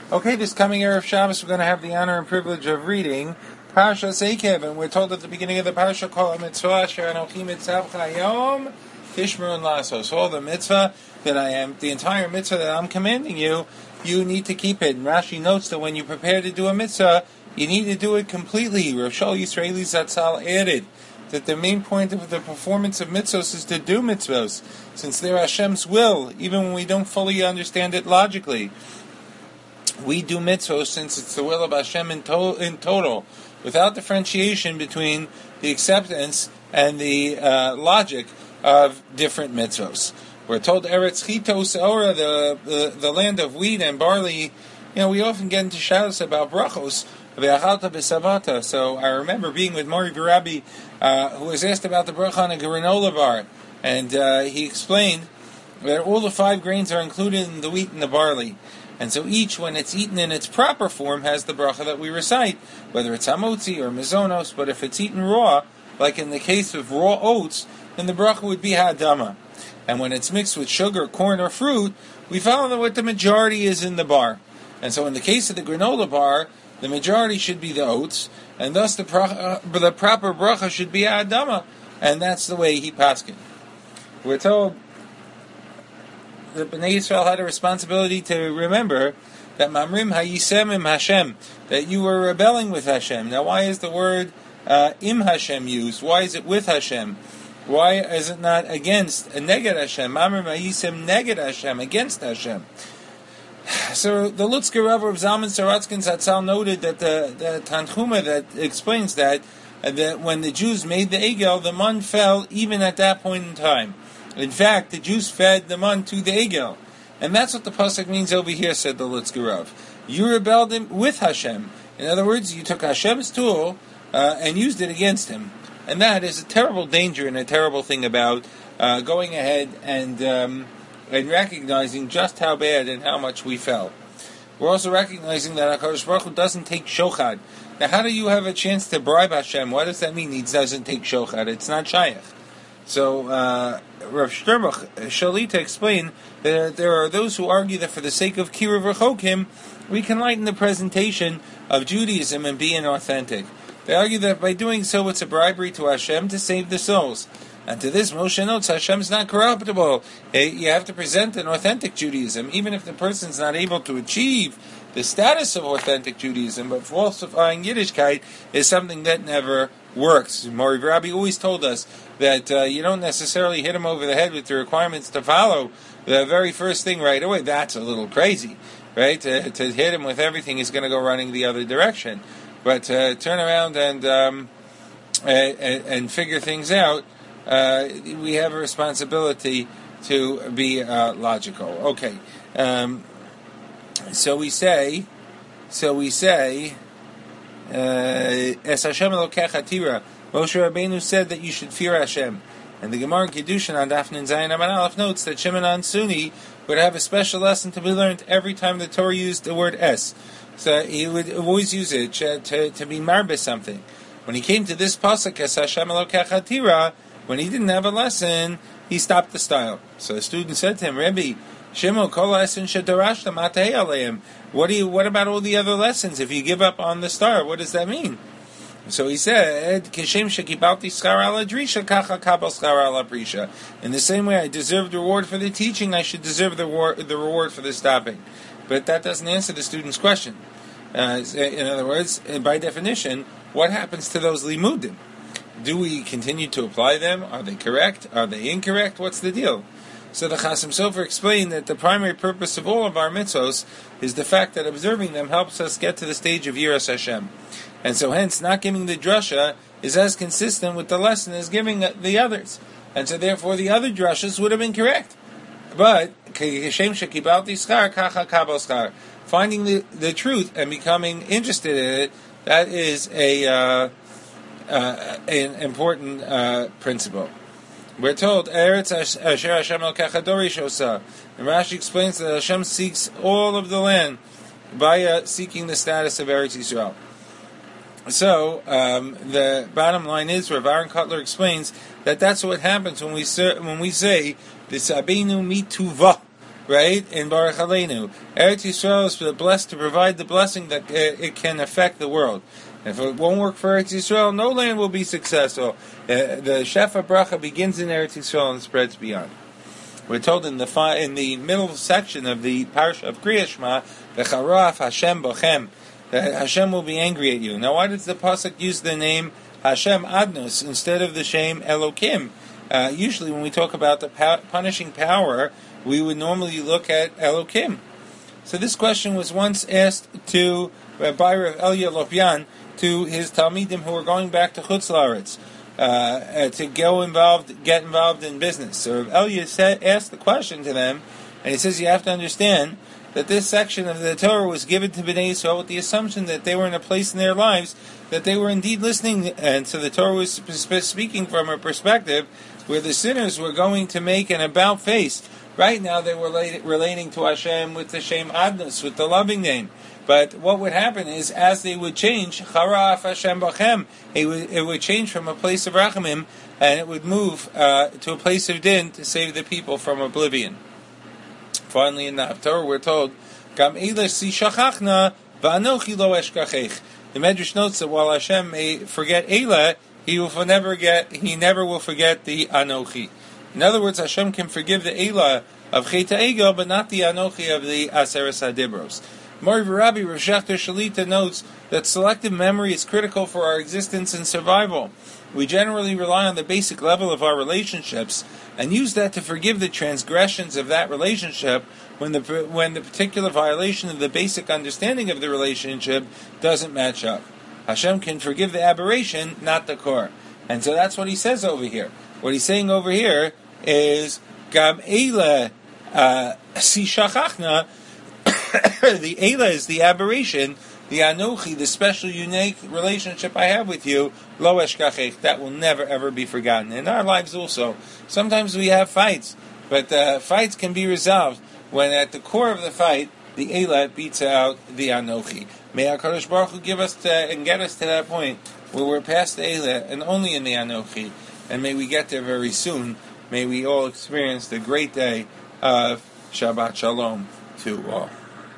Okay, this coming Erev Shabbos, we're going to have the honor and privilege of reading Parshas Eikev, and we're told at the beginning of the Parsha, Kol HaMitzvah Asher Anochi Mitzavcha Hayom Tishmerun Lasos. All the mitzvah that I am, the entire mitzvah that I'm commanding you, you need to keep it. And Rashi notes that when you prepare to do a mitzvah, you need to do it completely. Rav Shaul Yisraeli Zatzal added that the main point of the performance of mitzvos is to do mitzvos, since they're Hashem's will, even when we don't fully understand it logically. We do mitzvos since it's the will of Hashem in total, without differentiation between the acceptance and the logic of different mitzvos. We're told Eretz Chito Seora, the land of wheat and barley. You know, we often get into shouts about brachos. So I remember being with Mori Virabi, who was asked about the bracha on a granola bar, and he explained that all the 5 grains are included in the wheat and the barley. And so each, when it's eaten in its proper form, has the bracha that we recite, whether it's hamotzi or mizonos. But if it's eaten raw, like in the case of raw oats, then the bracha would be ha'adama. And when it's mixed with sugar, corn, or fruit, we follow what the majority is in the bar. And so in the case of the granola bar, the majority should be the oats, and thus the proper bracha should be ha'adama. And that's the way he paskin. We're told that Bnei Yisrael had a responsibility to remember that Mamrim Hayisem Im Hashem, that you were rebelling with Hashem. Now, why is the word Im Hashem used? Why is it with Hashem? Why is it not against, neged Hashem? Mamrim Hayisem neged Hashem, against Hashem. So the Lutzker Rav of Zalman Saratskin Zatzal noted that the Tanchuma that explains that when the Jews made the Egel, the man fell even at that point in time. In fact, the Jews fed the man to the Egel. And that's what the pasuk means over here, said the Lutzker Rav. You rebelled with Hashem. In other words, you took Hashem's tool and used it against him. And that is a terrible danger and a terrible thing about going ahead and recognizing just how bad and how much we fell. We're also recognizing that HaKadosh Baruch Hu doesn't take shochad. Now, how do you have a chance to bribe Hashem? What does that mean? He doesn't take shochad. It's not shayach. So, Rav Sternbuch Shalita explained that there are those who argue that for the sake of Kiruv Rechokim, we can lighten the presentation of Judaism and be inauthentic. They argue that by doing so, it's a bribery to Hashem to save the souls. And to this, Moshe notes, Hashem's not corruptible. You have to present an authentic Judaism, even if the person's not able to achieve the status of authentic Judaism, but falsifying Yiddishkeit is something that never works. Mori Rabbi always told us that you don't necessarily hit him over the head with the requirements to follow the very first thing right away. That's a little crazy, right? To hit him with everything, he's going to go running the other direction. But turn around and figure things out, we have a responsibility to be logical. Okay. So we say, Es Hashem Elokecha Tira. Moshe Rabbeinu said that you should fear Hashem. And the Gemara in Kiddushin on Daf Nun Zayin Amud Aleph notes that Shimon Ansuni would have a special lesson to be learned every time the Torah used the word Es. So he would always use it to be marbeh something. When he came to this pasuk, Es Hashem Elokecha Tira, when he didn't have a lesson, he stopped the style. So the student said to him, Rebbe, Shimon, kol lesson shedarashta matei aleim. What about all the other lessons? If you give up on the star, what does that mean? So he said, Kishem shekibalti schar ala drisha, kacha kabal schar ala prisha. In the same way I deserve the reward for the teaching, I should deserve the reward for the stopping. But that doesn't answer the student's question. In other words, by definition, what happens to those limudim? Do we continue to apply them? Are they correct? Are they incorrect? What's the deal? So the Chasam Sofer explained that the primary purpose of all of our mitzvos is the fact that observing them helps us get to the stage of Yiras Hashem. And so hence, not giving the drasha is as consistent with the lesson as giving the others. And so therefore the other drashas would have been correct. But, finding the truth and becoming interested in it, that is an important principle. We're told, Eretz Asher Hashem Elokecha Dorish Osa. And Rashi explains that Hashem seeks all of the land by seeking the status of Eretz Yisrael. So, the bottom line is, Rav Aaron Kotler explains that that's what happens when we say, V'sabeinu mituva. right? In Baruch Aleinu, Eretz Yisrael is blessed to provide the blessing that it can affect the world. If it won't work for Eretz Yisrael, no land will be successful. The Shefa Bracha begins in Eretz Yisrael and spreads beyond. We're told in the middle section of the Parsha of Kriyas Shema, "V'charaf Hashem bochem," that Hashem will be angry at you. Now, why does the pasuk use the name Hashem Adnos instead of the Shem Elokim? Usually, when we talk about the punishing power, we would normally look at Elokim. So this question was once asked to Rabbi Rav Elia Lopyan, to his Talmidim who were going back to Chutz La'aretz, to get involved in business. So Rav Elia asked the question to them, and he says you have to understand that this section of the Torah was given to Bnei Yisrael with the assumption that they were in a place in their lives that they were indeed listening, and so the Torah was speaking from a perspective where the sinners were going to make an about face. Right now they were relating to Hashem with the Shem Adnos, with the loving name. But what would happen is, as they would change, Charaf Hashem Bachem, it would change from a place of Rachamim, and it would move to a place of Din to save the people from oblivion. Finally, in the Haftarah, we're told, Gam Eilah si shachachna, va'anochi lo eshkachech. The Medrash notes that while Hashem may forget Eilah, he never will forget the Anochi. In other words, Hashem can forgive the Eilah of Chet HaEgel, but not the Anochi of the Aseres HaDibros. Mori Rabbi Rav Shechter Shalita notes that selective memory is critical for our existence and survival. We generally rely on the basic level of our relationships and use that to forgive the transgressions of that relationship when the particular violation of the basic understanding of the relationship doesn't match up. Hashem can forgive the aberration, not the core. And so that's what he says over here. What he's saying over here is, Gam Eilah si shachachna, the Eilah is the aberration, the Anochi, the special, unique relationship I have with you, lo eshkachech, that will never ever be forgotten. In our lives also, sometimes we have fights, but fights can be resolved when at the core of the fight, the Eilah beats out the Anochi. May HaKadosh Baruch Hu give us and get us to that point where we're past the Eilah and only in the Anochi, and may we get there very soon. May we all experience the great day of Shabbat Shalom to all.